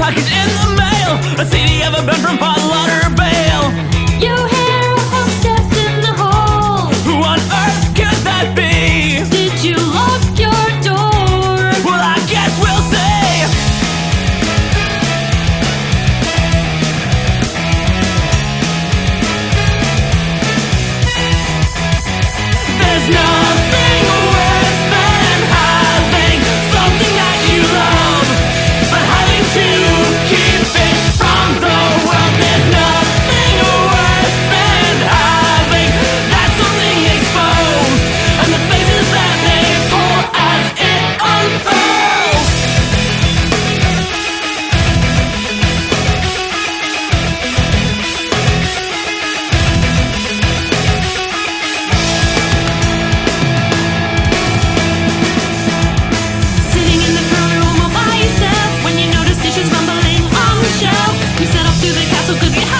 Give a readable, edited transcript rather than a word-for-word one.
package in the mail, a CD of a band from Fort Lauderdale. You hear footsteps in the hall. Who on earth could that be? Did you lock your door? Well, I guess we'll see. There's nothing worse than having something that you love, but having to keep it from the world. There's nothing worse than having that something exposed, and the faces that they pull as it unfolds. Sitting in the curly room all by yourself when you notice dishes rumbling on the shelf. You set off through the castle 'cause you